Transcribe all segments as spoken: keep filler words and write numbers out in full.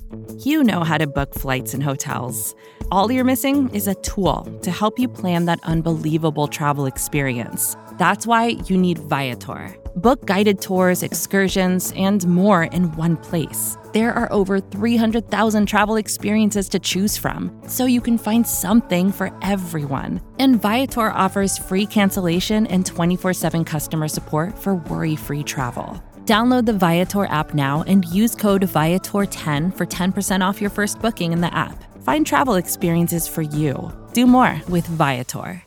You know how to book flights and hotels. All you're missing is a tool to help you plan that unbelievable travel experience. That's why you need Viator. Book guided tours, excursions, and more in one place. There are over three hundred thousand travel experiences to choose from, so you can find something for everyone. And Viator offers free cancellation and twenty-four seven customer support for worry-free travel. Download the Viator app now and use code Viator ten for ten percent off your first booking in the app. Find travel experiences for you. Do more with Viator.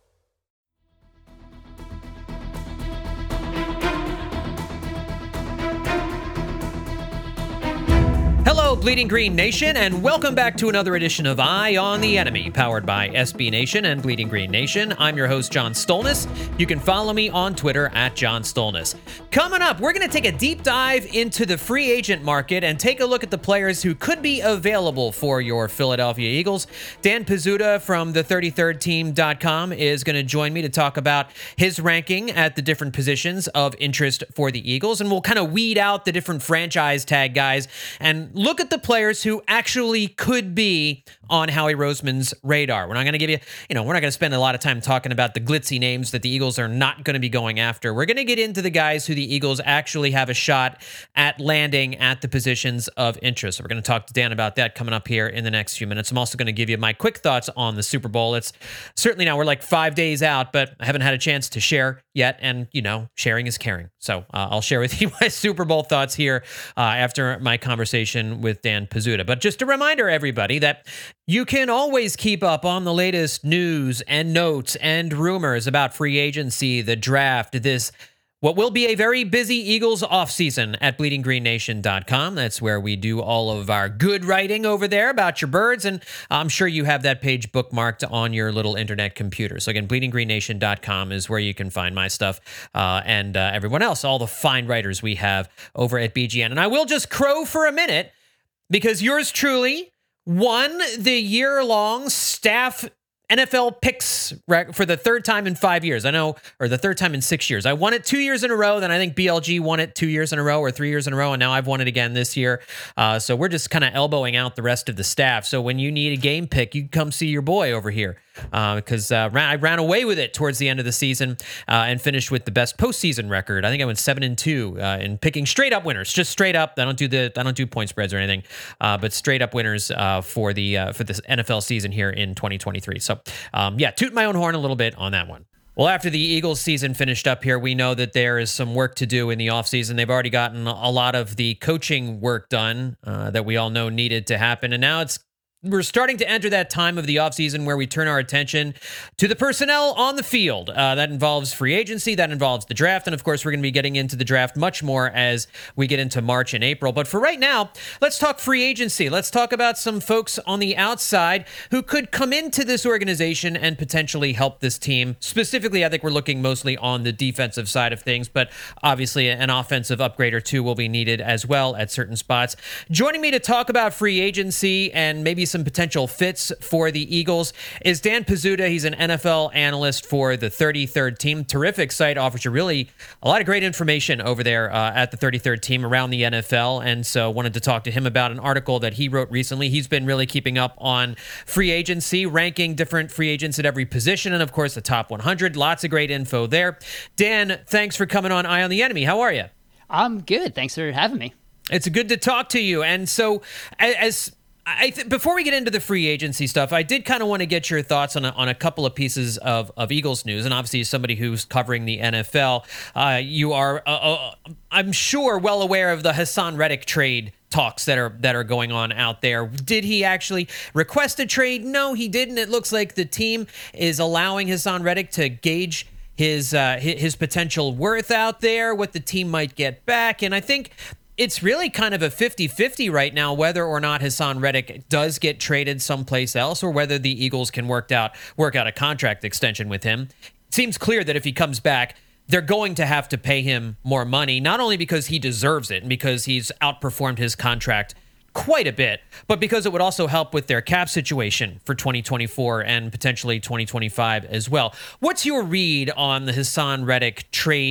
Hello, Bleeding Green Nation, and welcome back to another edition of Eye on the Enemy, powered by S B Nation and Bleeding Green Nation. I'm your host, John Stolnis. You can follow me on Twitter at John Stolnis. Coming up, we're going to take a deep dive into the free agent market and take a look at the players who could be available for your Philadelphia Eagles. Dan Pizzuta from the thirty-third team dot com is going to join me to talk about his ranking at the different positions of interest for the Eagles, and we'll kind of weed out the different franchise tag guys and look at the players who actually could be on Howie Roseman's radar. We're not going to give you, you know, we're not going to spend a lot of time talking about the glitzy names that the Eagles are not going to be going after. We're going to get into the guys who the Eagles actually have a shot at landing at the positions of interest. So we're going to talk to Dan about that coming up here in the next few minutes. I'm also going to give you my quick thoughts on the Super Bowl. It's certainly now we're like five days out, but I haven't had a chance to share yet. And, you know, sharing is caring. So uh, I'll share with you my Super Bowl thoughts here uh, after my conversation with Dan Pizzuta. But just a reminder, everybody, that you can always keep up on the latest news and notes and rumors about free agency, the draft, this what will be a very busy Eagles offseason at bleeding green nation dot com. That's where we do all of our good writing over there about your birds, and I'm sure you have that page bookmarked on your little internet computer. So again, bleeding green nation dot com is where you can find my stuff uh, and uh, everyone else, all the fine writers we have over at B G N. And I will just crow for a minute because yours truly won the year-long staff N F L picks for the third time in five years. I know, or the third time in six years. I won it two years in a row. Then I think B L G won it two years in a row or three years in a row. And now I've won it again this year. Uh, so we're just kind of elbowing out the rest of the staff. So when you need a game pick, you come see your boy over here. Because uh, uh, I ran away with it towards the end of the season uh, and finished with the best postseason record. I think I went seven and two uh, in picking straight up winners, just straight up. I don't do the I don't do point spreads or anything, uh, but straight up winners uh, for the uh, for this N F L season here in twenty twenty-three. So um, yeah, toot my own horn a little bit on that one. Well, after the Eagles season finished up here, we know that there is some work to do in the offseason. They've already gotten a lot of the coaching work done uh, that we all know needed to happen, and now it's we're starting to enter that time of the offseason where we turn our attention to the personnel on the field. Uh, that involves free agency, that involves the draft, and of course, we're going to be getting into the draft much more as we get into March and April. But for right now, let's talk free agency. Let's talk about some folks on the outside who could come into this organization and potentially help this team. Specifically, I think we're looking mostly on the defensive side of things, but obviously an offensive upgrade or two will be needed as well at certain spots. Joining me to talk about free agency and maybe some potential fits for the Eagles is Dan Pizzuta. He's an N F L analyst for the thirty-third team. Terrific site, offers you really a lot of great information over there uh, at the thirty-third team around the N F L. And so wanted to talk to him about an article that he wrote recently. He's been really keeping up on free agency, ranking different free agents at every position, and of course the top one hundred. Lots of great info there. Dan, thanks for coming on Eye on the Enemy. How are you? I'm good. Thanks for having me. It's good to talk to you. And so as I th- before we get into the free agency stuff, I did kind of want to get your thoughts on a, on a couple of pieces of, of Eagles news. And obviously, as somebody who's covering the N F L, uh, you are, uh, uh, I'm sure, well aware of the Haason Reddick trade talks that are that are going on out there. Did he actually request a trade? No, he didn't. It looks like the team is allowing Haason Reddick to gauge his uh, his potential worth out there, what the team might get back, and I think it's really kind of a fifty-fifty right now whether or not Haason Reddick does get traded someplace else or whether the Eagles can work out work out a contract extension with him. It seems clear that if he comes back, they're going to have to pay him more money, not only because he deserves it and because he's outperformed his contract quite a bit, but because it would also help with their cap situation for twenty twenty-four and potentially twenty twenty-five as well. What's your read on the Haason Reddick trade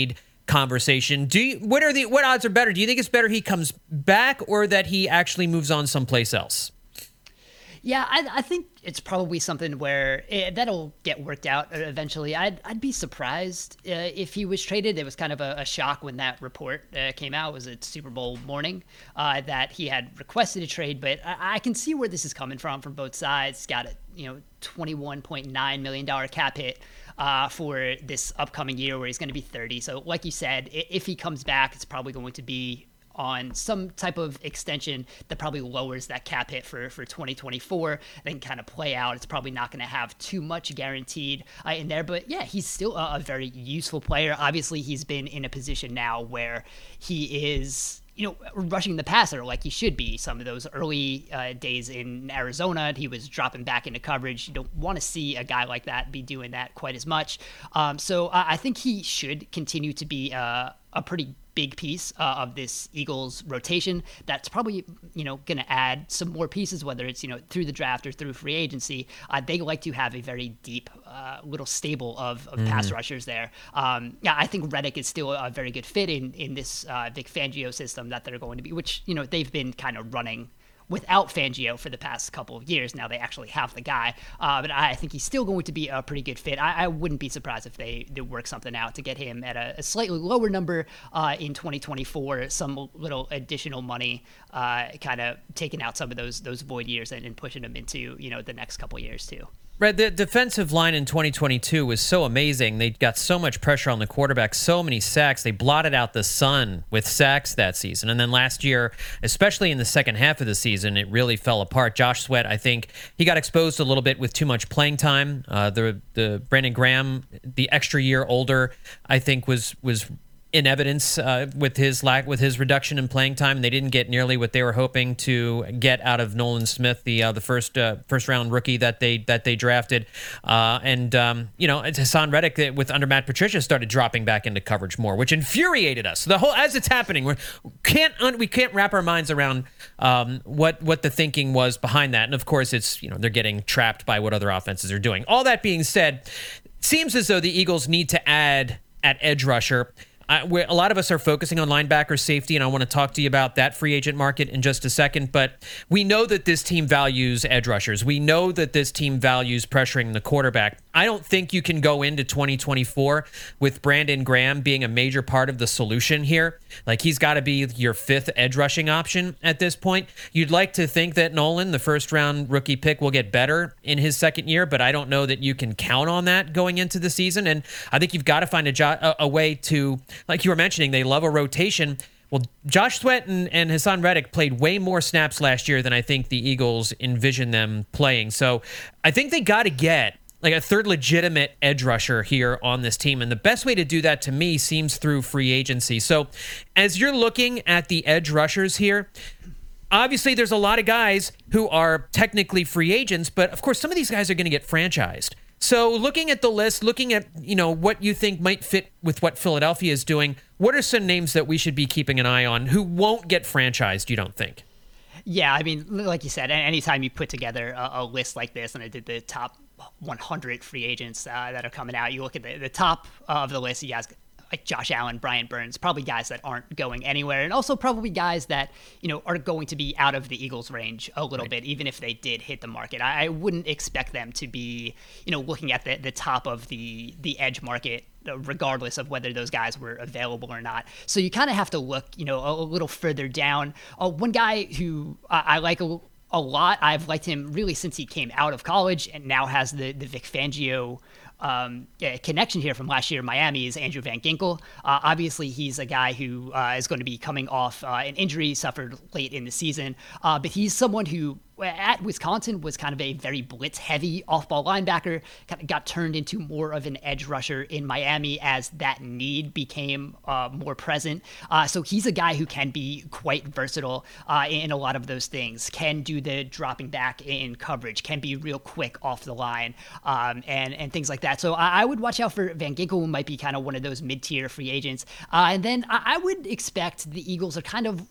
conversation. Do you, what are the what odds are better? Do you think it's better he comes back or that he actually moves on someplace else? Yeah, I, I think it's probably something where it, that'll get worked out eventually. I'd I'd be surprised uh, if he was traded. It was kind of a, a shock when that report uh, came out. It was at Super Bowl morning uh, that he had requested a trade, but I, I can see where this is coming from from both sides. He's got a you know twenty-one point nine million dollars cap hit uh, for this upcoming year where he's going to be thirty. So like you said, if he comes back, it's probably going to be on some type of extension that probably lowers that cap hit for, for twenty twenty-four, then kind of play out. It's probably not going to have too much guaranteed uh, in there, but yeah, he's still a, a very useful player. Obviously, he's been in a position now where he is, you know, rushing the passer like he should be. Some of those early uh, days in Arizona, he was dropping back into coverage. You don't want to see a guy like that be doing that quite as much. Um, so uh, I think he should continue to be uh, a pretty big piece uh, of this Eagles rotation. That's probably, you know, going to add some more pieces, whether it's, you know, through the draft or through free agency. Uh, they like to have a very deep uh, little stable of, of mm. pass rushers there. Um, yeah, I think Reddick is still a very good fit in, in this uh, Vic Fangio system that they're going to be, which, you know, they've been kind of running without Fangio for the past couple of years. Now they actually have the guy, uh, but I think he's still going to be a pretty good fit. I, I wouldn't be surprised if they, they work something out to get him at a, a slightly lower number uh, in twenty twenty-four, some little additional money, uh, kind of taking out some of those those void years and, and pushing him into, you know, the next couple of years too. Right, the defensive line in twenty twenty-two was so amazing. They got so much pressure on the quarterback, so many sacks. They blotted out the sun with sacks that season. And then last year, especially in the second half of the season, it really fell apart. Josh Sweat, I think, he got exposed a little bit with too much playing time. Uh, the the Brandon Graham, the extra year older, I think was was in evidence uh, with his lack, with his reduction in playing time. They didn't get nearly what they were hoping to get out of Nolan Smith, the uh, the first uh, first round rookie that they that they drafted. Uh, and um, you know, Hassan Reddick uh, with under Matt Patricia started dropping back into coverage more, which infuriated us. The whole as it's happening, we can't un, we can't wrap our minds around um, what what the thinking was behind that. And of course, it's you know they're getting trapped by what other offenses are doing. All that being said, it seems as though the Eagles need to add at edge rusher. I, a lot of us are focusing on linebacker safety, and I want to talk to you about that free agent market in just a second. But we know that this team values edge rushers. We know that this team values pressuring the quarterback. I don't think you can go into twenty twenty-four with Brandon Graham being a major part of the solution here. Like, he's got to be your fifth edge rushing option at this point. You'd like to think that Nolan, the first round rookie pick, will get better in his second year, but I don't know that you can count on that going into the season. And I think you've got to find a, jo- a, a way to, like you were mentioning, they love a rotation. Well, Josh Sweat and, and Hassan Reddick played way more snaps last year than I think the Eagles envision them playing. So I think they got to get like a third legitimate edge rusher here on this team. And the best way to do that to me seems through free agency. So as you're looking at the edge rushers here, obviously there's a lot of guys who are technically free agents, but of course some of these guys are going to get franchised. So looking at the list, looking at, you know, what you think might fit with what Philadelphia is doing, what are some names that we should be keeping an eye on who won't get franchised, you don't think? Yeah, I mean, like you said, anytime you put together a, a list like this, and I did the top one hundred free agents uh, that are coming out, you look at the, the top of the list, you guys like Josh Allen, Brian Burns, probably guys that aren't going anywhere, and also probably guys that, you know, are going to be out of the Eagles' range a little right. bit, even if they did hit the market. I, I wouldn't expect them to be, you know, looking at the, the top of the, the edge market, regardless of whether those guys were available or not. So you kind of have to look, you know, a, a little further down. Uh, one guy who I, I like a, a lot, I've liked him really since he came out of college and now has the, the Vic Fangio Um, yeah, connection here from last year in Miami is Andrew Van Ginkel. Uh, obviously, he's a guy who uh, is going to be coming off uh, an injury suffered late in the season, uh, but he's someone who at Wisconsin was kind of a very blitz-heavy off-ball linebacker, kind of got turned into more of an edge rusher in Miami as that need became uh, more present. Uh, so he's a guy who can be quite versatile uh, in a lot of those things, can do the dropping back in coverage, can be real quick off the line, um, and, and things like that. So I, I would watch out for Van Ginkel, who might be kind of one of those mid-tier free agents. Uh, and then I, I would expect the Eagles are kind of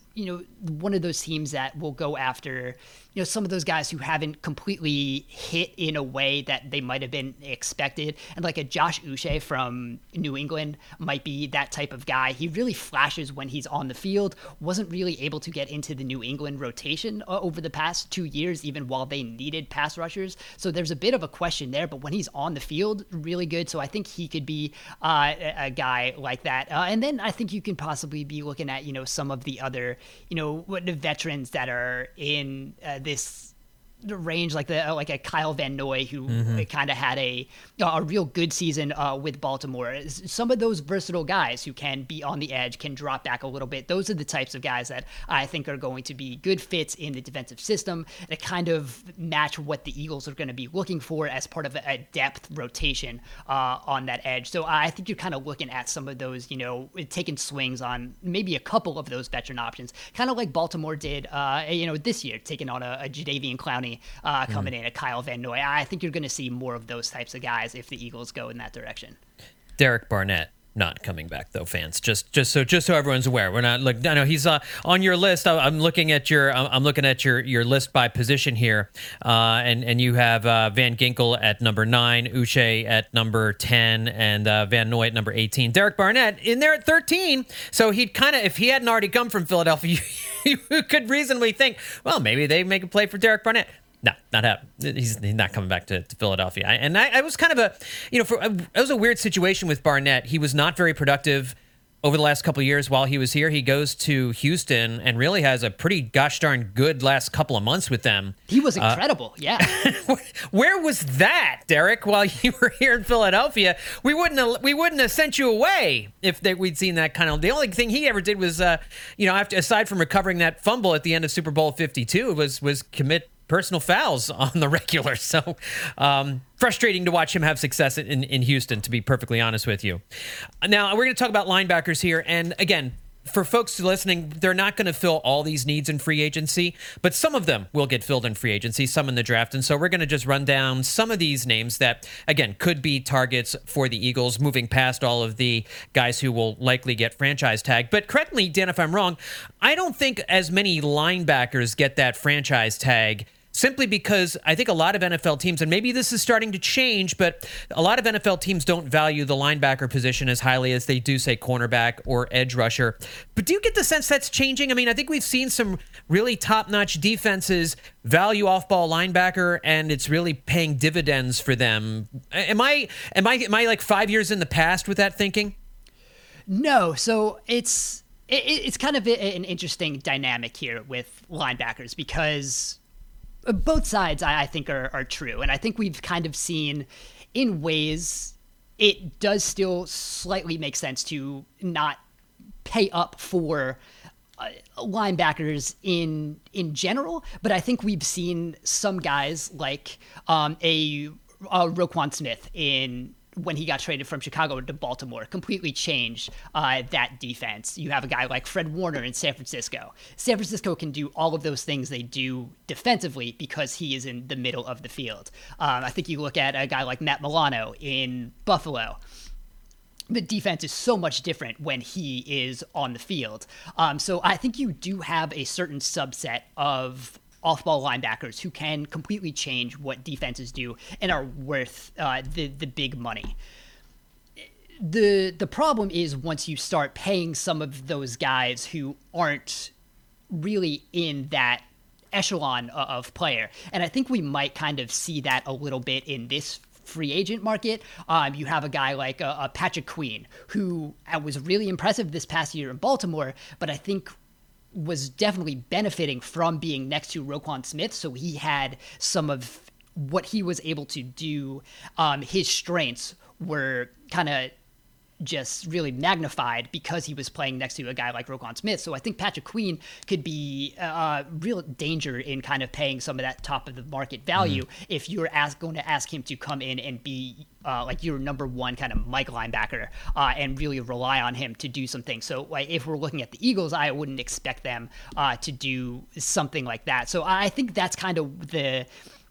you know, one of those teams that will go after, you know, some of those guys who haven't completely hit in a way that they might have been expected. And like a Josh Uche from New England might be that type of guy. He really flashes when he's on the field, wasn't really able to get into the New England rotation uh, over the past two years, even while they needed pass rushers. So there's a bit of a question there, but when he's on the field, really good. So I think he could be uh, a, a guy like that. Uh, and then I think you can possibly be looking at, you know, some of the other, you know, the veterans that are in uh, this range, like the like a Kyle Van Noy, who mm-hmm. kind of had a a real good season uh, with Baltimore. Some of those versatile guys who can be on the edge, can drop back a little bit. Those are the types of guys that I think are going to be good fits in the defensive system that kind of match what the Eagles are going to be looking for as part of a depth rotation uh, on that edge. So I think you're kind of looking at some of those, you know, taking swings on maybe a couple of those veteran options, kind of like Baltimore did, uh, you know, this year, taking on a, a Jadeveon Clowney Uh, coming mm. in, a Kyle Van Noy. I think you're going to see more of those types of guys if the Eagles go in that direction. Derek Barnett not coming back though, fans. Just, just so, just so everyone's aware, we're not. Look, I know he's uh, on your list. I, I'm looking at your, I'm looking at your your list by position here, uh, and and you have uh, Van Ginkel at number nine, Uche at number ten, and uh, Van Noy at number eighteen. Derek Barnett in there at thirteen. So he'd kind of, if he hadn't already come from Philadelphia, you, you could reasonably think, well, maybe they make a play for Derek Barnett. No, not happening. He's, he's not coming back to, to Philadelphia. I, and I, I was kind of a, you know, for, it was a weird situation with Barnett. He was not very productive over the last couple of years while he was here. He goes to Houston and really has a pretty gosh darn good last couple of months with them. He was incredible, uh, yeah. Where was that, Derek, while you were here in Philadelphia? We wouldn't have, we wouldn't have sent you away if they, we'd seen that kind of. The only thing he ever did was, uh, you know, after, aside from recovering that fumble at the end of Super Bowl fifty-two, was was commit personal fouls on the regular. So um, frustrating to watch him have success in, in Houston, to be perfectly honest with you. Now, we're going to talk about linebackers here. And again, for folks listening, they're not going to fill all these needs in free agency, but some of them will get filled in free agency, some in the draft. And so we're going to just run down some of these names that, again, could be targets for the Eagles, moving past all of the guys who will likely get franchise tag. But correct me, Dan, if I'm wrong, I don't think as many linebackers get that franchise tag, simply because I think a lot of N F L teams, and maybe this is starting to change, but a lot of N F L teams don't value the linebacker position as highly as they do, say, cornerback or edge rusher. But do you get the sense that's changing? I mean, I think we've seen some really top-notch defenses value off-ball linebacker, and it's really paying dividends for them. Am I, am I, am I like five years in the past with that thinking? No. So it's it, it's kind of an interesting dynamic here with linebackers, because both sides, I think, are, are true. And I think we've kind of seen, in ways, it does still slightly make sense to not pay up for uh, linebackers in in general. But I think we've seen some guys like um, a, a Roquan Smith in when he got traded from Chicago to Baltimore, completely changed uh, that defense. You have a guy like Fred Warner in San Francisco. San Francisco can do all of those things they do defensively because he is in the middle of the field. Um, I think you look at a guy like Matt Milano in Buffalo. The defense is so much different when he is on the field. Um, so I think you do have a certain subset of off-ball linebackers who can completely change what defenses do and are worth uh, the the big money. The the problem is once you start paying some of those guys who aren't really in that echelon of player. And I think we might kind of see that a little bit in this free agent market. Um, you have a guy like uh, uh, Patrick Queen, who was really impressive this past year in Baltimore, but I think was definitely benefiting from being next to Roquan Smith. So he had some of what he was able to do. Um, his strengths were kind of just really magnified because he was playing next to a guy like Roquan Smith. So I think Patrick Queen could be a real danger in kind of paying some of that top of the market value mm. if you're ask, going to ask him to come in and be uh, like your number one kind of Mike linebacker uh, and really rely on him to do some things. So like, if we're looking at the Eagles, I wouldn't expect them uh, to do something like that. So I think that's kind of the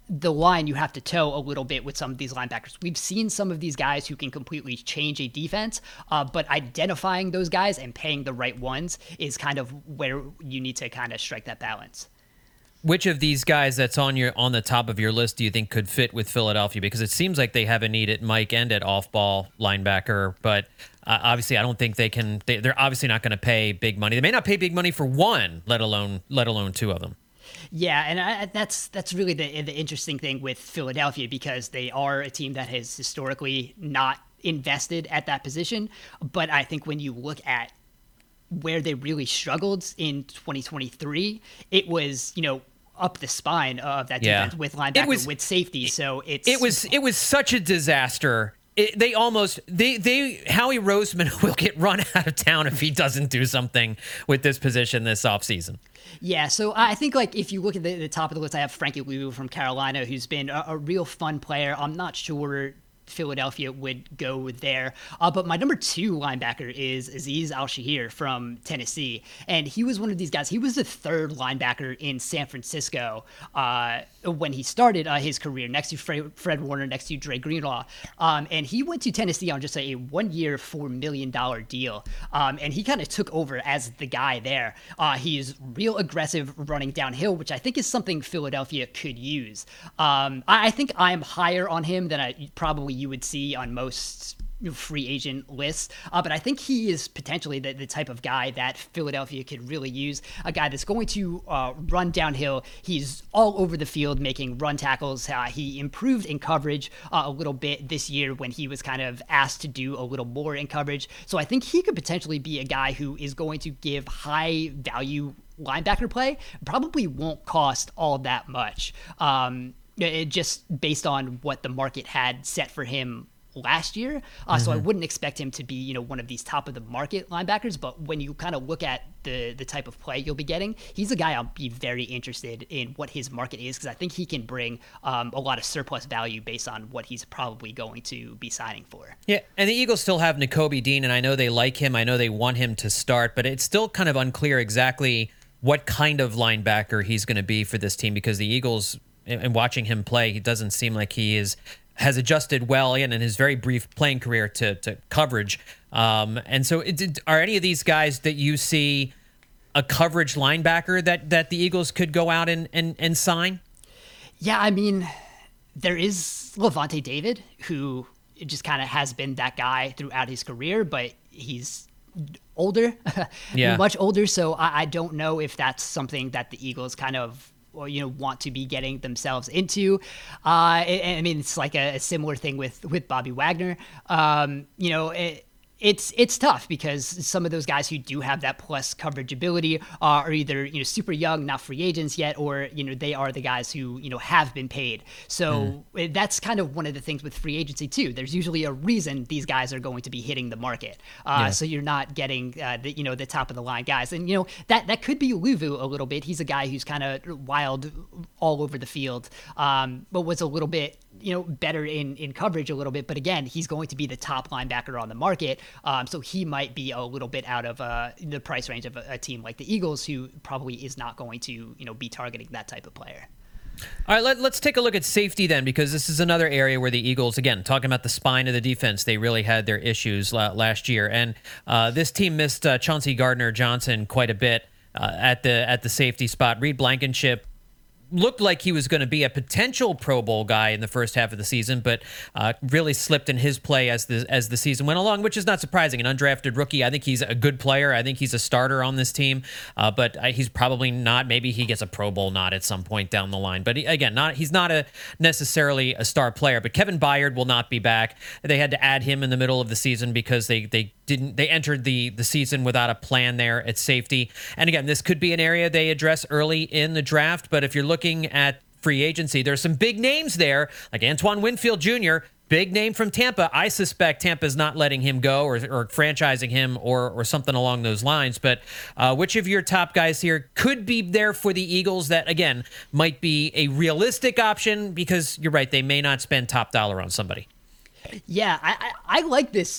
the line you have to toe a little bit with some of these linebackers. We've seen some of these guys who can completely change a defense, uh, but identifying those guys and paying the right ones is kind of where you need to kind of strike that balance. Which of these guys that's on your on the top of your list do you think could fit with Philadelphia? Because it seems like they have a need at Mike and at off-ball linebacker, but uh, obviously I don't think they can. They, they're obviously not going to pay big money. They may not pay big money for one, let alone let alone two of them. Yeah, and I, that's that's really the the interesting thing with Philadelphia, because they are a team that has historically not invested at that position. But I think when you look at where they really struggled in twenty twenty-three, it was, you know, up the spine of that defense yeah. with linebacker, was, with safety. So it's it was it was such a disaster. It, they almost they they Howie Roseman will get run out of town if he doesn't do something with this position this offseason. Yeah, so I think, like, if you look at the, the top of the list, I have Frankie Louvu from Carolina, who's been a, a real fun player. I'm not sure Philadelphia would go there. Uh, but my number two linebacker is Azeez Al-Shaair from Tennessee. And he was one of these guys. He was the third linebacker in San Francisco uh, when he started uh, his career, next to Fred, Fred Warner, next to Dre Greenlaw. Um, and he went to Tennessee on just a one-year, four million dollars deal. Um, and he kind of took over as the guy there. Uh, he's real aggressive running downhill, which I think is something Philadelphia could use. Um, I, I think I'm higher on him than I probably you would see on most free agent lists. Uh, but I think he is potentially the, the type of guy that Philadelphia could really use, a guy that's going to uh, run downhill. He's all over the field making run tackles. Uh, he improved in coverage uh, a little bit this year when he was kind of asked to do a little more in coverage. So I think he could potentially be a guy who is going to give high value linebacker play, probably won't cost all that much. Um, It just based on what the market had set for him last year. Uh, mm-hmm. So I wouldn't expect him to be, you know, one of these top of the market linebackers. But when you kind of look at the the type of play you'll be getting, he's a guy I'll be very interested in what his market is, because I think he can bring um, a lot of surplus value based on what he's probably going to be signing for. Yeah, and the Eagles still have Nakobe Dean, and I know they like him. I know they want him to start, but it's still kind of unclear exactly what kind of linebacker he's going to be for this team, because the Eagles, and watching him play, he doesn't seem like he is has adjusted well in, in his very brief playing career to, to coverage. Um, and so it, are any of these guys that you see a coverage linebacker that, that the Eagles could go out and, and, and sign? Yeah, I mean, there is Levante David, who just kind of has been that guy throughout his career, but he's older, yeah. much older. So I, I don't know if that's something that the Eagles kind of, or, you know, want to be getting themselves into. Uh, I, I mean, it's like a, a similar thing with, with Bobby Wagner. Um, you know, it, It's it's tough because some of those guys who do have that plus coverage ability uh, are either, you know, super young, not free agents yet, or, you know, they are the guys who, you know, have been paid. So mm. that's kind of one of the things with free agency too. There's usually a reason these guys are going to be hitting the market. Uh, yeah. So you're not getting uh, the, you know, the top of the line guys. And, you know, that, that could be Louvu a little bit. He's a guy who's kind of wild all over the field, um, but was a little bit, you know, better in, in coverage a little bit. But again, he's going to be the top linebacker on the market. Um, so he might be a little bit out of uh, the price range of a, a team like the Eagles, who probably is not going to, you know, be targeting that type of player. All right, let, let's take a look at safety then, because this is another area where the Eagles, again, talking about the spine of the defense, they really had their issues la- last year. And uh, this team missed uh, Chauncey Gardner-Johnson quite a bit uh, at the at the safety spot. Reed Blankenship looked like he was going to be a potential Pro Bowl guy in the first half of the season, but uh, really slipped in his play as the as the season went along, which is not surprising. An undrafted rookie, I think he's a good player. I think he's a starter on this team, uh, but he's probably not. Maybe he gets a Pro Bowl nod at some point down the line. But he, again, not he's not a necessarily a star player. But Kevin Byard will not be back. They had to add him in the middle of the season because they they didn't they entered the the season without a plan there at safety. And again, this could be an area they address early in the draft. But if you're looking at free agency, there's some big names there, like Antoine Winfield Junior, big name from Tampa. I suspect Tampa's not letting him go or, or franchising him or or something along those lines. But uh, which of your top guys here could be there for the Eagles that, again, might be a realistic option? Because you're right, they may not spend top dollar on somebody. Yeah, I, I, I like this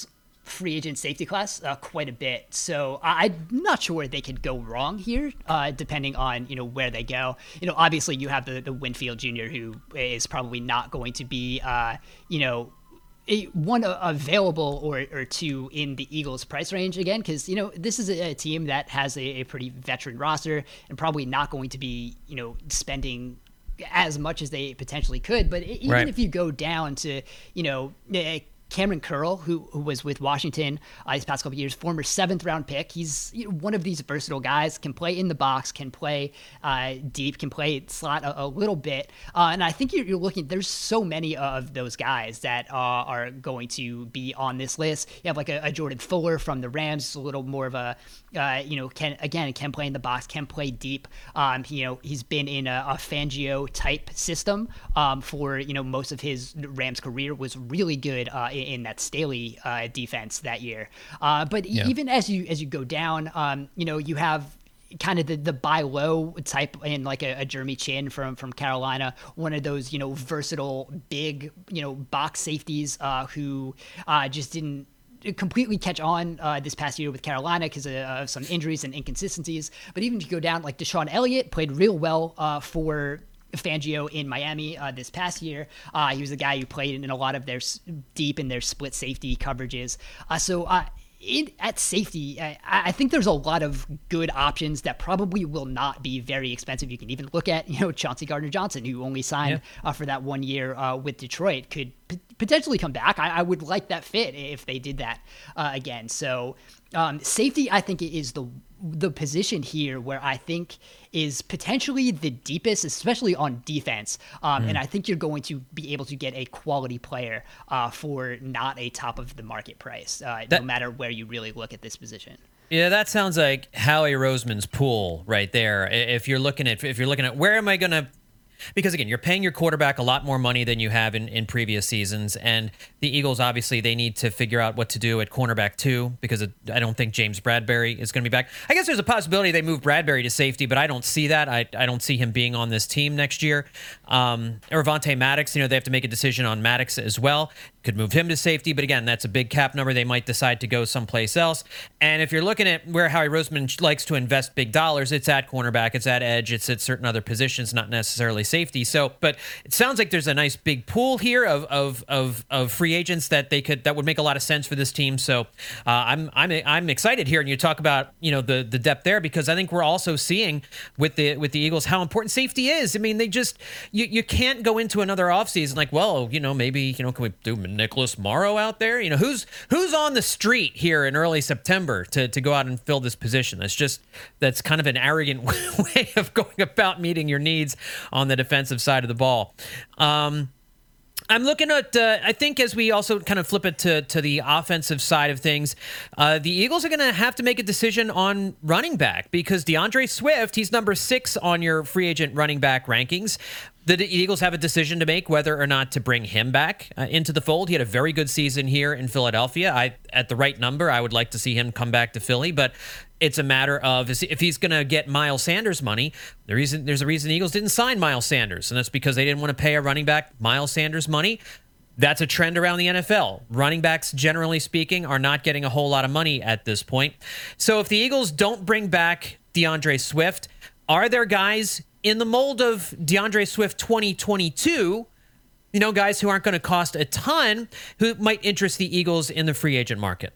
free agent safety class uh, quite a bit. So I'm not sure they could go wrong here, uh, depending on, you know, where they go. You know, obviously you have the, the Winfield Junior, who is probably not going to be, uh, you know, a, one uh, available or, or two in the Eagles price range again, because, you know, this is a, a team that has a, a pretty veteran roster and probably not going to be, you know, spending as much as they potentially could. But even right. if you go down to, you know, Cameron Curl, who, who was with Washington uh, these past couple of years, former seventh round pick. He's you know, one of these versatile guys, can play in the box, can play uh, deep, can play slot a, a little bit. Uh, and I think you're, you're looking, there's so many of those guys that uh, are going to be on this list. You have like a, a Jordan Fuller from the Rams, a little more of a, uh, you know, can again, can play in the box, can play deep. Um, you know, he's been in a, a Fangio type system um, for, you know, most of his Rams career, was really good uh, in that Staley uh, defense that year. Uh, but yeah. even as you as you go down, um, you know, you have kind of the, the buy low type in like a, a Jeremy Chin from, from Carolina, one of those, you know, versatile, big, you know, box safeties uh, who uh, just didn't completely catch on uh, this past year with Carolina because of uh, some injuries and inconsistencies. But even if you go down, like Deshaun Elliott played real well uh, for Fangio in Miami uh, this past year. Uh, he was the guy who played in a lot of their deep in their split safety coverages. Uh, so uh, in, at safety, I, I think there's a lot of good options that probably will not be very expensive. You can even look at, you know, Chauncey Gardner-Johnson, who only signed yeah. uh, for that one year uh, with Detroit, could p- potentially come back. I, I would like that fit if they did that uh, again. So um, safety, I think, is the the position here where I think is potentially the deepest, especially on defense. Um, mm. And I think you're going to be able to get a quality player uh, for not a top of the market price, uh, that, no matter where you really look at this position. Yeah, that sounds like Howie Roseman's pool right there. If you're looking at, if you're looking at where am I going to, because again, you're paying your quarterback a lot more money than you have in, in previous seasons. And the Eagles, obviously, they need to figure out what to do at cornerback too, because it, I don't think James Bradbury is going to be back. I guess there's a possibility they move Bradbury to safety, but I don't see that. I, I don't see him being on this team next year. Um, or Avonte Maddox, you know, they have to make a decision on Maddox as well. Could move him to safety, but again, that's a big cap number. They might decide to go someplace else. And if you're looking at where Howie Roseman likes to invest big dollars, it's at cornerback, it's at edge, it's at certain other positions, not necessarily safety. So, but it sounds like there's a nice big pool here of of of, of free agents that they could that would make a lot of sense for this team. So, uh, I'm I'm I'm excited here, and you talk about you know the the depth there, because I think we're also seeing with the with the Eagles how important safety is. I mean, they just you you can't go into another offseason like, well, you know, maybe you know can we do Nicholas Morrow out there? You know, who's who's on the street here in early September to, to go out and fill this position? That's just that's kind of an arrogant way of going about meeting your needs on the defensive side of the ball. Um, I'm looking at, uh, I think as we also kind of flip it to, to the offensive side of things, uh, the Eagles are going to have to make a decision on running back, because DeAndre Swift, he's number six on your free agent running back rankings. The Eagles have a decision to make whether or not to bring him back uh, into the fold. He had a very good season here in Philadelphia. I, at the right number, I would like to see him come back to Philly, but it's a matter of if he's going to get Miles Sanders money. The reason, there's a reason the Eagles didn't sign Miles Sanders, and that's because they didn't want to pay a running back Miles Sanders money. That's a trend around the N F L. Running backs, generally speaking, are not getting a whole lot of money at this point. So if the Eagles don't bring back DeAndre Swift, are there guys in the mold of DeAndre Swift twenty twenty-two, you know, guys who aren't going to cost a ton, who might interest the Eagles in the free agent market?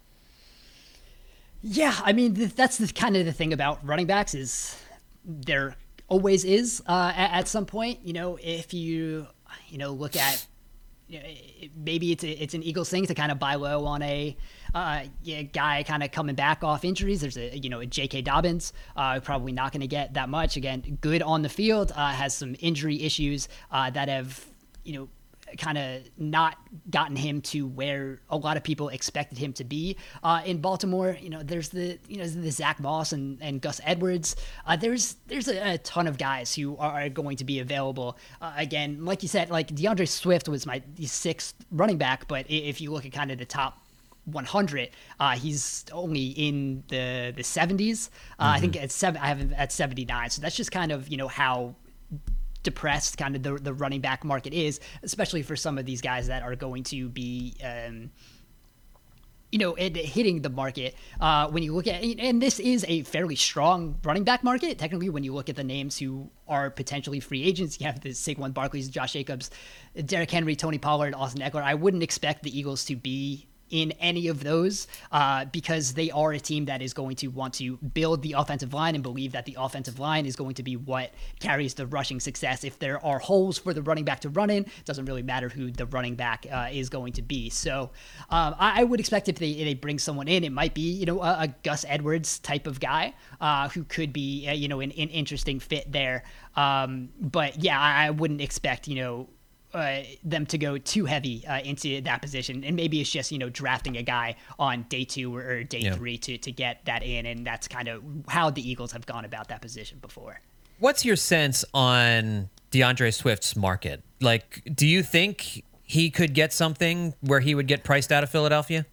Yeah, I mean, that's the kind of the thing about running backs is there always is uh, at, at some point. You know, if you, you know, look at, you know, maybe it's a, it's an Eagles thing to kind of buy low on a uh, yeah, guy kind of coming back off injuries. There's a, you know, a J K. Dobbins, uh, probably not going to get that much. Again, good on the field, uh, has some injury issues uh, that have, you know, kind of not gotten him to where a lot of people expected him to be uh, in Baltimore. You know, there's the, you know, the Zach Moss and, and Gus Edwards. Uh, there's, there's a, a ton of guys who are going to be available. Uh, again, like you said, like DeAndre Swift was my sixth running back, but if you look at kind of the top one hundred, uh, he's only in the, the seventies. Uh, mm-hmm. I think at seven, I have him at seventy-nine. So that's just kind of, you know, how depressed kind of the, the running back market is, especially for some of these guys that are going to be, um, you know, it, hitting the market. Uh, when you look at, and this is a fairly strong running back market. Technically, when you look at the names who are potentially free agents, you have the Saquon Barkley's, Josh Jacobs, Derrick Henry, Tony Pollard, Austin Eckler. I wouldn't expect the Eagles to be in any of those uh, because they are a team that is going to want to build the offensive line and believe that the offensive line is going to be what carries the rushing success. If there are holes for the running back to run in, it doesn't really matter who the running back uh, is going to be. So um, I, I would expect if they, if they bring someone in, it might be, you know, a, a Gus Edwards type of guy uh, who could be, uh, you know, an, an interesting fit there. Um, but yeah, I, I wouldn't expect, you know, Uh, them to go too heavy uh, into that position, and maybe it's just, you know, drafting a guy on day two or, or day yeah. three to to get that in, and that's kind of how the Eagles have gone about that position before. What's your sense on DeAndre Swift's market? Like, do you think he could get something where he would get priced out of Philadelphia?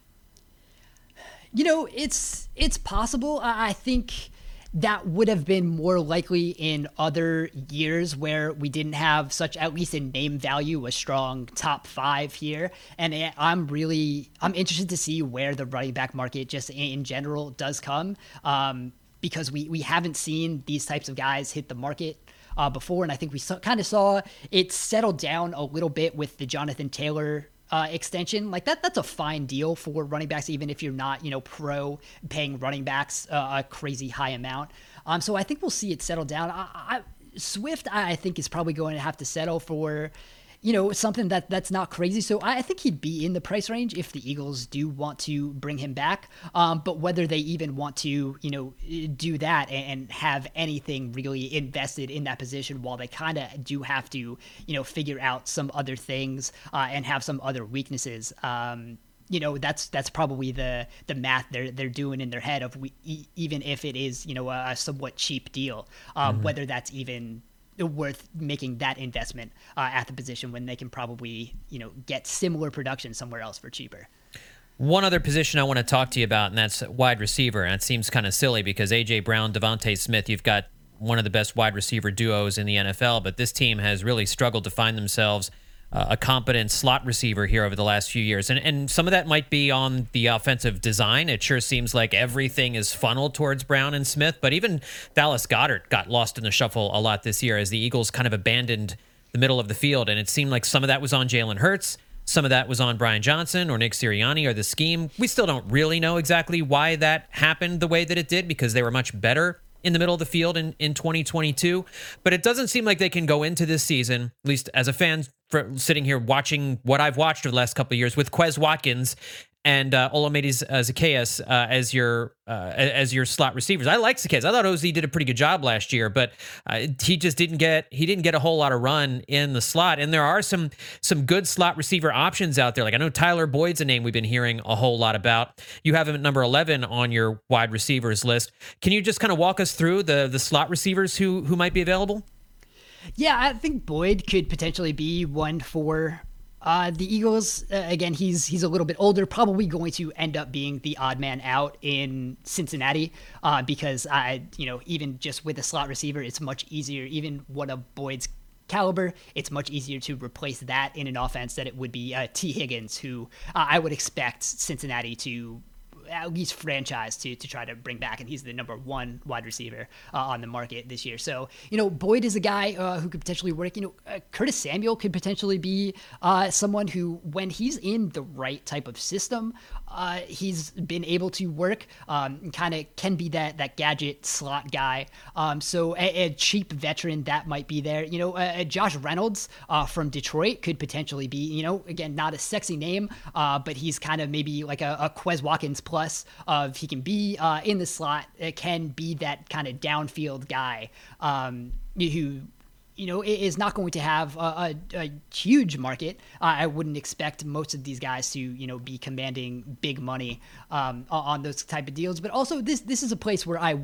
You know, it's it's possible. I, I think that would have been more likely in other years where we didn't have such, at least in name value, a strong top five here. And I'm really, I'm interested to see where the running back market just in general does come, um, because we, we haven't seen these types of guys hit the market uh, before. And I think we saw, kind of saw it settle down a little bit with the Jonathan Taylor Uh, extension. Like that, that's a fine deal for running backs, even if you're not, you know, pro paying running backs uh, a crazy high amount. Um, so I think we'll see it settle down. I, I, Swift, I think, is probably going to have to settle for, you know, something that that's not crazy. So I, I think he'd be in the price range if the Eagles do want to bring him back. Um, but whether they even want to, you know, do that and, and have anything really invested in that position while they kind of do have to, you know, figure out some other things uh, and have some other weaknesses. Um, you know, that's that's probably the the math they're they're doing in their head of we, e- even if it is, you know, a, a somewhat cheap deal, um, mm-hmm. whether that's even worth making that investment uh, at the position when they can probably, you know, get similar production somewhere else for cheaper. One other position I want to talk to you about, and that's wide receiver. And it seems kind of silly because A J Brown, Devontae Smith, you've got one of the best wide receiver duos in the N F L, but this team has really struggled to find themselves uh, a competent slot receiver here over the last few years. And and some of that might be on the offensive design. It sure seems like everything is funneled towards Brown and Smith, but even Dallas Goedert got lost in the shuffle a lot this year as the Eagles kind of abandoned the middle of the field. And it seemed like some of that was on Jalen Hurts. Some of that was on Brian Johnson or Nick Sirianni or the scheme. We still don't really know exactly why that happened the way that it did because they were much better in the middle of the field in, in twenty twenty-two. But it doesn't seem like they can go into this season, at least as a fan for sitting here watching what I've watched over the last couple of years with Quez Watkins and uh, Olamide uh, Zaccheaus uh, as your uh, as your slot receivers. I like Zaccheaus. I thought O Z did a pretty good job last year, but uh, he just didn't get he didn't get a whole lot of run in the slot. And there are some some good slot receiver options out there. Like I know Tyler Boyd's a name we've been hearing a whole lot about. You have him at number eleven on your wide receivers list. Can you just kind of walk us through the the slot receivers who who might be available? Yeah, I think Boyd could potentially be one for Uh, the Eagles, uh, again, he's he's a little bit older, probably going to end up being the odd man out in Cincinnati uh, because, I, you know, even just with a slot receiver, it's much easier, even one of Boyd's caliber, it's much easier to replace that in an offense than it would be uh, T. Higgins, who uh, I would expect Cincinnati to at least franchise to to try to bring back, and he's the number one wide receiver uh, on the market this year. So, you know, Boyd is a guy uh, who could potentially work. You know, uh, Curtis Samuel could potentially be uh, someone who, when he's in the right type of system, uh, he's been able to work, um, kind of can be that that gadget slot guy. Um, so a, a cheap veteran that might be there. You know, uh, Josh Reynolds uh, from Detroit could potentially be, you know, again, not a sexy name, uh, but he's kind of maybe like a, a Quez Watkins plus. Plus of he can be uh, in the slot, it can be that kind of downfield guy um, who, you know, is not going to have a, a, a huge market. Uh, I wouldn't expect most of these guys to, you know, be commanding big money um, on those type of deals. But also, this this is a place where I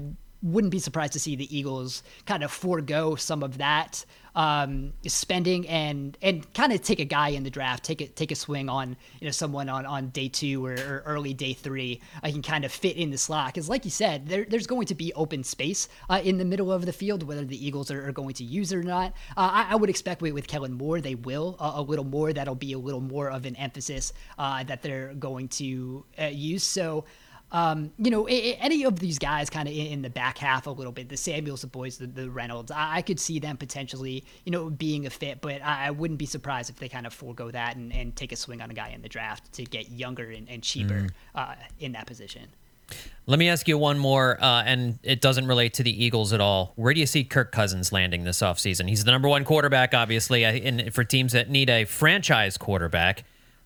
wouldn't be surprised to see the Eagles kind of forego some of that um, spending and and kind of take a guy in the draft, take it take a swing on you know someone on, on day two or, or early day three. I can kind of fit in the slot because, like you said, there, there's going to be open space uh, in the middle of the field, whether the Eagles are, are going to use it or not. Uh, I, I would expect with, with Kellen Moore, they will uh, a little more. That'll be a little more of an emphasis uh, that they're going to uh, use. So. Um, you know, any of these guys kind of in, in the back half a little bit, the Samuels, the Boys, the, the Reynolds, I, I could see them potentially, you know, being a fit, but I, I wouldn't be surprised if they kind of forego that and, and take a swing on a guy in the draft to get younger and, and cheaper mm. uh, in that position. Let me ask you one more, uh, and it doesn't relate to the Eagles at all. Where do you see Kirk Cousins landing this offseason? He's the number one quarterback, obviously, and for teams that need a franchise quarterback.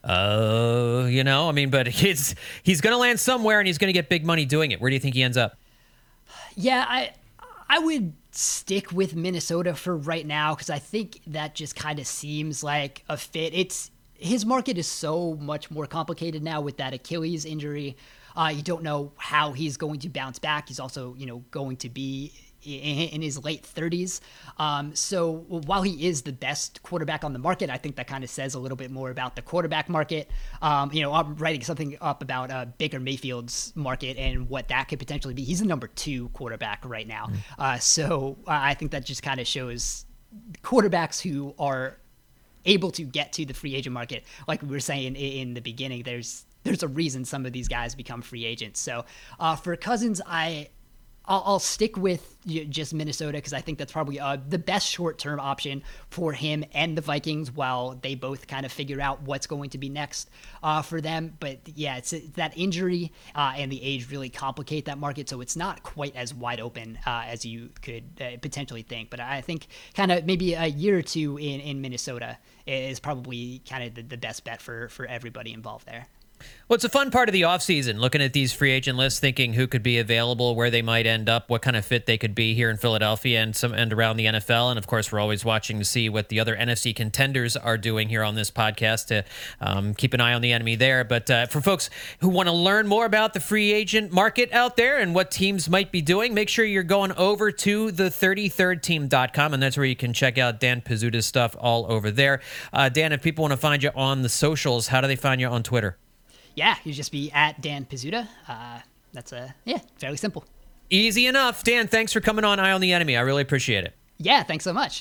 Uh, you know, I mean, but he's he's going to land somewhere and he's going to get big money doing it. Where do you think he ends up? Yeah, I I would stick with Minnesota for right now because I think that just kind of seems like a fit. It's his market is so much more complicated now with that Achilles injury. Uh, you don't know how he's going to bounce back. He's also, you know, going to be in his late thirties. Um, so while he is the best quarterback on the market, I think that kind of says a little bit more about the quarterback market. Um, you know, I'm writing something up about uh, Baker Mayfield's market and what that could potentially be. He's the number two quarterback right now. Mm. Uh, so I think that just kind of shows quarterbacks who are able to get to the free agent market. Like we were saying in the beginning, there's there's a reason some of these guys become free agents. So uh, for Cousins, I I'll, I'll stick with just Minnesota because I think that's probably uh, the best short-term option for him and the Vikings while they both kind of figure out what's going to be next uh, for them. But yeah, it's, it's that injury uh, and the age really complicate that market, so it's not quite as wide open uh, as you could uh, potentially think. But I think kind of maybe a year or two in, in Minnesota is probably kind of the, the best bet for, for everybody involved there. Well, it's a fun part of the offseason, looking at these free agent lists, thinking who could be available, where they might end up, what kind of fit they could be here in Philadelphia and some and around the N F L. And, of course, we're always watching to see what the other N F C contenders are doing here on this podcast to um, keep an eye on the enemy there. But uh, for folks who want to learn more about the free agent market out there and what teams might be doing, make sure you're going over to the thirty-third team dot com, and that's where you can check out Dan Pizzuto's stuff all over there. Uh, Dan, if people want to find you on the socials, how do they find you on Twitter? Yeah, you just be at Dan Pizzuta. Uh, that's a, yeah, fairly simple. Easy enough. Dan, thanks for coming on Eye on the Enemy. I really appreciate it. Yeah, thanks so much.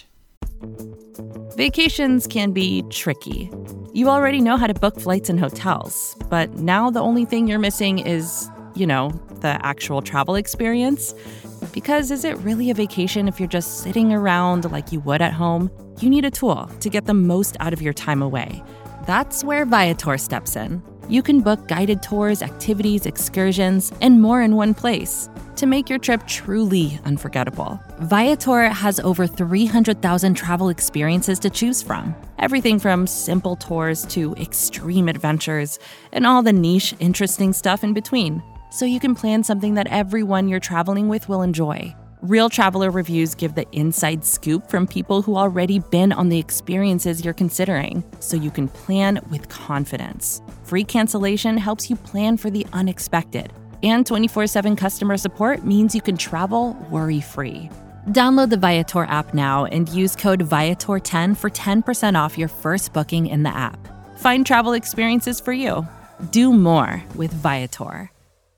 Vacations can be tricky. You already know how to book flights and hotels, but now the only thing you're missing is, you know, the actual travel experience. Because is it really a vacation if you're just sitting around like you would at home? You need a tool to get the most out of your time away. That's where Viator steps in. You can book guided tours, activities, excursions, and more in one place to make your trip truly unforgettable. Viator has over three hundred thousand travel experiences to choose from. Everything from simple tours to extreme adventures and all the niche, interesting stuff in between. So you can plan something that everyone you're traveling with will enjoy. Real traveler reviews give the inside scoop from people who already been on the experiences you're considering, so you can plan with confidence. Free cancellation helps you plan for the unexpected. And twenty-four seven customer support means you can travel worry-free. Download the Viator app now and use code Viator ten for ten percent off your first booking in the app. Find travel experiences for you. Do more with Viator.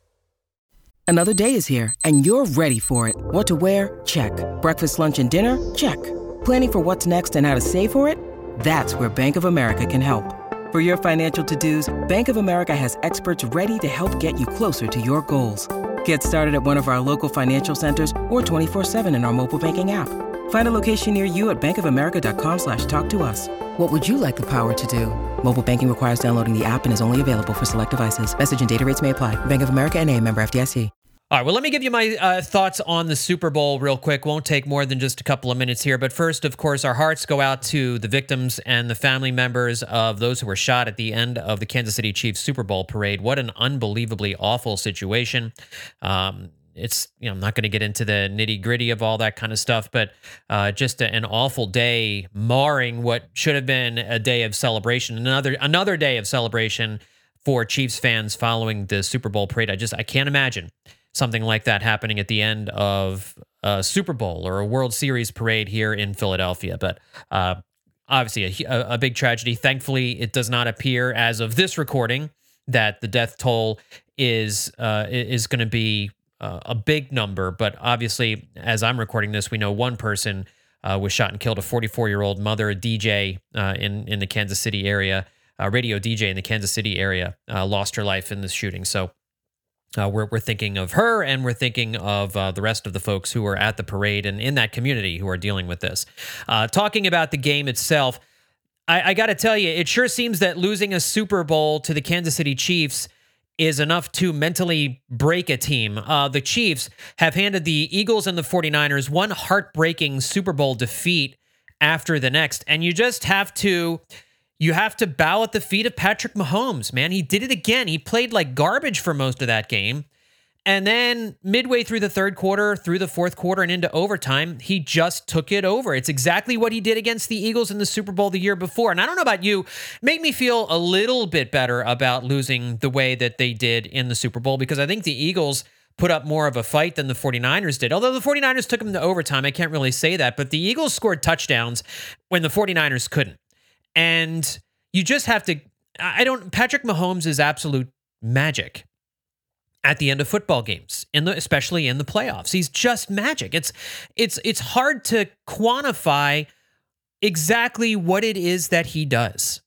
Another day is here, and you're ready for it. What to wear? Check. Breakfast, lunch, and dinner? Check. Planning for what's next and how to save for it? That's where Bank of America can help. For your financial to-dos, Bank of America has experts ready to help get you closer to your goals. Get started at one of our local financial centers or twenty-four seven in our mobile banking app. Find a location near you at bankofamerica.com slash talk to us. What would you like the power to do? Mobile banking requires downloading the app and is only available for select devices. Message and data rates may apply. Bank of America N A, member F D I C. All right, well, let me give you my uh, thoughts on the Super Bowl real quick. Won't take more than just a couple of minutes here. But first, of course, our hearts go out to the victims and the family members of those who were shot at the end of the Kansas City Chiefs Super Bowl parade. What an unbelievably awful situation. Um, it's, you know, I'm not going to get into the nitty gritty of all that kind of stuff, but uh, just a, an awful day marring what should have been a day of celebration. Another, another day of celebration for Chiefs fans following the Super Bowl parade. I just, I can't imagine something like that happening at the end of a Super Bowl or a World Series parade here in Philadelphia. But uh, obviously a, a big tragedy. Thankfully, it does not appear as of this recording that the death toll is uh, is going to be uh, a big number. But obviously, as I'm recording this, we know one person uh, was shot and killed, a forty-four-year-old mother, a D J uh, in, in the Kansas City area, a radio D J in the Kansas City area, uh, lost her life in this shooting. So Uh, we're, we're thinking of her, and we're thinking of uh, the rest of the folks who are at the parade and in that community who are dealing with this. Uh, talking about the game itself, I, I got to tell you, it sure seems that losing a Super Bowl to the Kansas City Chiefs is enough to mentally break a team. Uh, the Chiefs have handed the Eagles and the forty-niners one heartbreaking Super Bowl defeat after the next, and you just have to... You have to bow at the feet of Patrick Mahomes, man. He did it again. He played like garbage for most of that game. And then midway through the third quarter, through the fourth quarter, and into overtime, he just took it over. It's exactly what he did against the Eagles in the Super Bowl the year before. And I don't know about you, made me feel a little bit better about losing the way that they did in the Super Bowl, because I think the Eagles put up more of a fight than the forty-niners did. Although the forty-niners took them to overtime, I can't really say that. But the Eagles scored touchdowns when the forty-niners couldn't. And you just have to, I don't, Patrick Mahomes is absolute magic at the end of football games, in the, especially in the playoffs. He's just magic. It's, it's, it's hard to quantify exactly what it is that he does,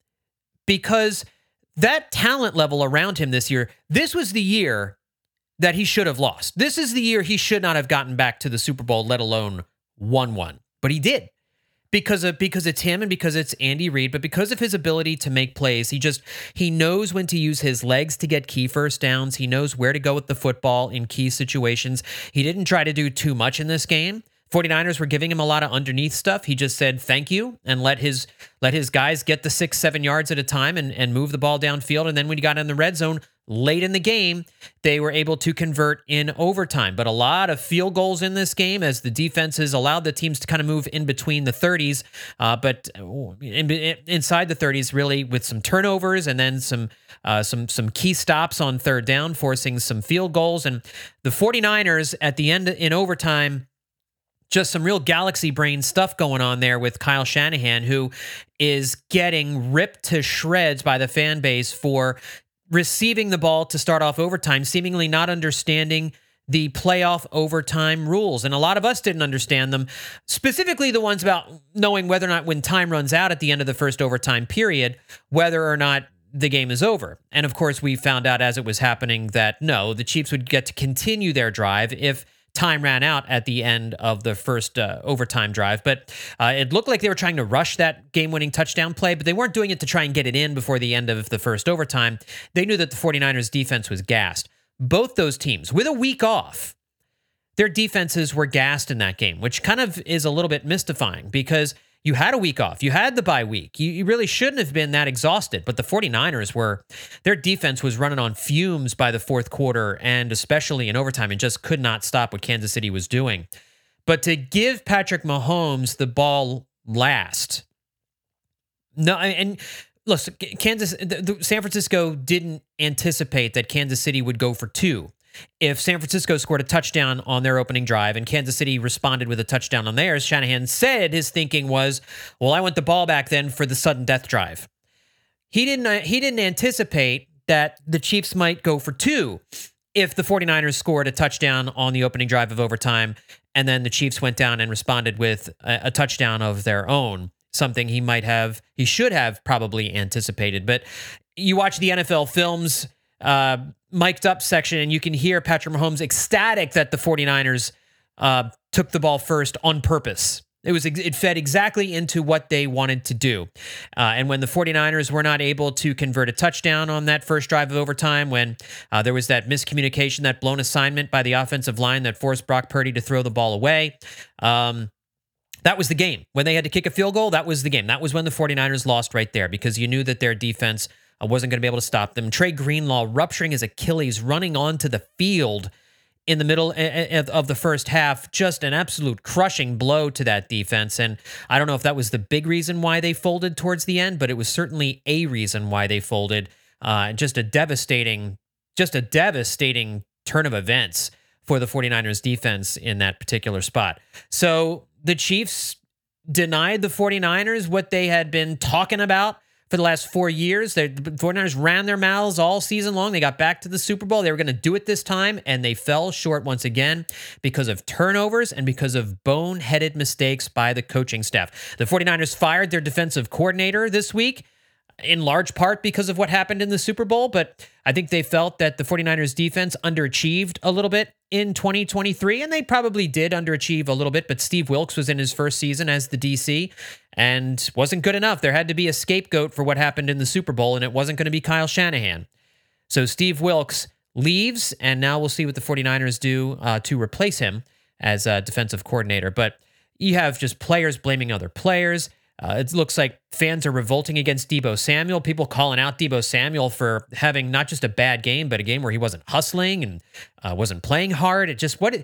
because that talent level around him this year, this was the year that he should have lost. This is the year he should not have gotten back to the Super Bowl, let alone won one, but he did. Because of because it's him and because it's Andy Reid, but because of his ability to make plays, he just he knows when to use his legs to get key first downs. He knows where to go with the football in key situations. He didn't try to do too much in this game. forty-niners were giving him a lot of underneath stuff. He just said thank you and let his let his guys get the six, seven yards at a time and, and move the ball downfield. And then when he got in the red zone late in the game, they were able to convert in overtime. But a lot of field goals in this game as the defenses allowed the teams to kind of move in between the thirties, uh, but in, in, inside the thirties, really, with some turnovers and then some uh, some some key stops on third down, forcing some field goals. And the forty-niners at the end in overtime, just some real galaxy brain stuff going on there with Kyle Shanahan, who is getting ripped to shreds by the fan base for receiving the ball to start off overtime, seemingly not understanding the playoff overtime rules. And a lot of us didn't understand them, specifically the ones about knowing whether or not when time runs out at the end of the first overtime period, whether or not the game is over. And of course, we found out as it was happening that no, the Chiefs would get to continue their drive if time ran out at the end of the first uh, overtime drive. But uh, it looked like they were trying to rush that game-winning touchdown play, but they weren't doing it to try and get it in before the end of the first overtime. They knew that the forty-niners defense was gassed. Both those teams, with a week off, their defenses were gassed in that game, which kind of is a little bit mystifying because you had a week off. You had the bye week. You, you really shouldn't have been that exhausted, but the forty-niners were, their defense was running on fumes by the fourth quarter and especially in overtime and just could not stop what Kansas City was doing. But to give Patrick Mahomes the ball last, no, and listen, Kansas, the, the, San Francisco didn't anticipate that Kansas City would go for two. If San Francisco scored a touchdown on their opening drive and Kansas City responded with a touchdown on theirs, Shanahan said his thinking was, well, I want the ball back then for the sudden death drive. He didn't, he didn't anticipate that the Chiefs might go for two if the forty-niners scored a touchdown on the opening drive of overtime and then the Chiefs went down and responded with a, a touchdown of their own, something he might have, he should have probably anticipated. But you watch the N F L films, uh, mic'd up section, and you can hear Patrick Mahomes ecstatic that the forty-niners uh, took the ball first on purpose. It was it fed exactly into what they wanted to do. Uh, and when the forty-niners were not able to convert a touchdown on that first drive of overtime, when uh, there was that miscommunication, that blown assignment by the offensive line that forced Brock Purdy to throw the ball away, um, that was the game. When they had to kick a field goal, that was the game. That was when the forty-niners lost right there because you knew that their defense I wasn't going to be able to stop them. Trey Greenlaw rupturing his Achilles, running onto the field in the middle of the first half. Just an absolute crushing blow to that defense. And I don't know if that was the big reason why they folded towards the end, but it was certainly a reason why they folded. Uh, just a devastating, just a devastating turn of events for the 49ers defense in that particular spot. So the Chiefs denied the 49ers what they had been talking about for the last four years. The 49ers ran their mouths all season long. They got back to the Super Bowl. They were going to do it this time, and they fell short once again because of turnovers and because of boneheaded mistakes by the coaching staff. The 49ers fired their defensive coordinator this week, in large part because of what happened in the Super Bowl, but I think they felt that the 49ers defense underachieved a little bit in twenty twenty-three, and they probably did underachieve a little bit, but Steve Wilks was in his first season as the D C and wasn't good enough. There had to be a scapegoat for what happened in the Super Bowl, and it wasn't going to be Kyle Shanahan. So Steve Wilks leaves, and now we'll see what the 49ers do uh, to replace him as a defensive coordinator. But you have just players blaming other players. Uh, it looks like fans are revolting against Deebo Samuel, people calling out Deebo Samuel for having not just a bad game, but a game where he wasn't hustling and uh, wasn't playing hard. It just, what, it,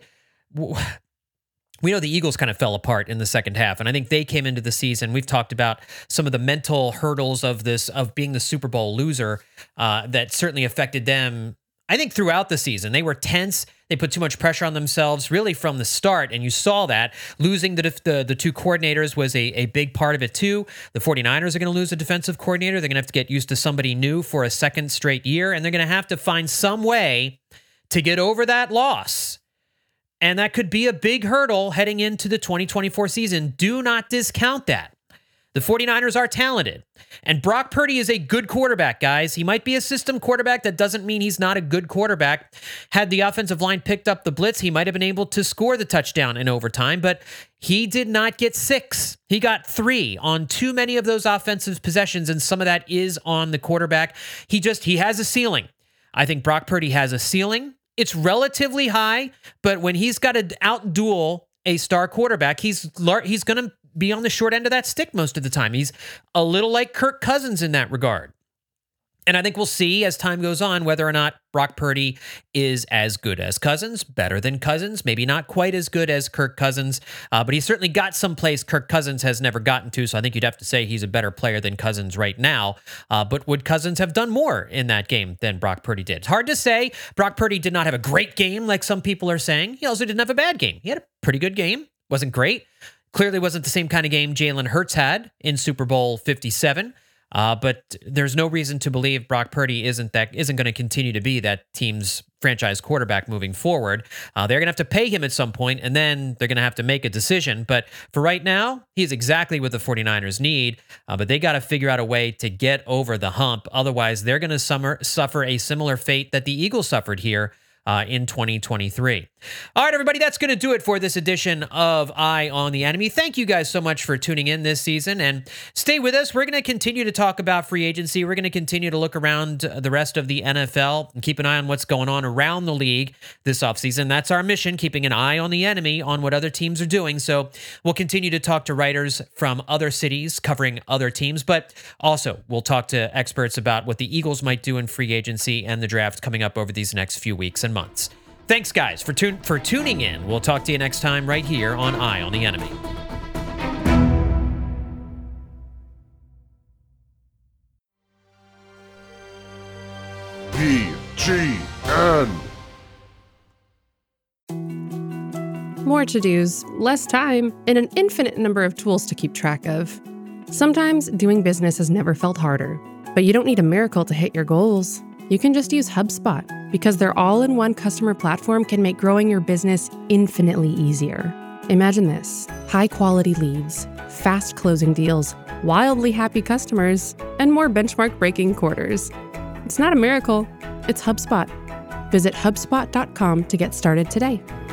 we know the Eagles kind of fell apart in the second half, and I think they came into the season. We've talked about some of the mental hurdles of this, of being the Super Bowl loser, uh, that certainly affected them. I think throughout the season, they were tense. They put too much pressure on themselves really from the start, and you saw that. Losing the the, the two coordinators was a, a big part of it too. The 49ers are going to lose a defensive coordinator. They're going to have to get used to somebody new for a second straight year, and they're going to have to find some way to get over that loss. And that could be a big hurdle heading into the twenty twenty-four season. Do not discount that. The 49ers are talented, and Brock Purdy is a good quarterback, guys. He might be a system quarterback. That doesn't mean he's not a good quarterback. Had the offensive line picked up the blitz, he might have been able to score the touchdown in overtime, but he did not get six. He got three on too many of those offensive possessions, and some of that is on the quarterback. He just, he has a ceiling. I think Brock Purdy has a ceiling. It's relatively high, but when he's got to outduel a star quarterback, he's he's going to be on the short end of that stick most of the time. He's a little like Kirk Cousins in that regard. And I think we'll see as time goes on whether or not Brock Purdy is as good as Cousins, better than Cousins, maybe not quite as good as Kirk Cousins, uh, but he's certainly got some place Kirk Cousins has never gotten to, so I think you'd have to say he's a better player than Cousins right now. Uh, but would Cousins have done more in that game than Brock Purdy did? It's hard to say. Brock Purdy did not have a great game like some people are saying. He also didn't have a bad game. He had a pretty good game. Wasn't great. Clearly wasn't the same kind of game Jalen Hurts had in Super Bowl fifty-seven. Uh, but there's no reason to believe Brock Purdy isn't that isn't going to continue to be that team's franchise quarterback moving forward. Uh, they're going to have to pay him at some point, and then they're going to have to make a decision. But for right now, he's exactly what the 49ers need. Uh, but they got to figure out a way to get over the hump. Otherwise, they're going to suffer a similar fate that the Eagles suffered here Uh, in twenty twenty-three. All right, everybody, that's going to do it for this edition of Eye on the Enemy. Thank you guys so much for tuning in this season, and stay with us. We're going to continue to talk about free agency. We're going to continue to look around the rest of the N F L and keep an eye on what's going on around the league this offseason. That's our mission, keeping an eye on the enemy, on what other teams are doing. So we'll continue to talk to writers from other cities covering other teams, but also we'll talk to experts about what the Eagles might do in free agency and the draft coming up over these next few weeks and months. Thanks, guys, for, tun- for tuning in. We'll talk to you next time right here on Eye on the Enemy. P G N. More to-dos, less time, and an infinite number of tools to keep track of. Sometimes doing business has never felt harder, but you don't need a miracle to hit your goals. You can just use HubSpot, because their all-in-one customer platform can make growing your business infinitely easier. Imagine this: high-quality leads, fast closing deals, wildly happy customers, and more benchmark-breaking quarters. It's not a miracle, it's HubSpot. Visit HubSpot dot com to get started today.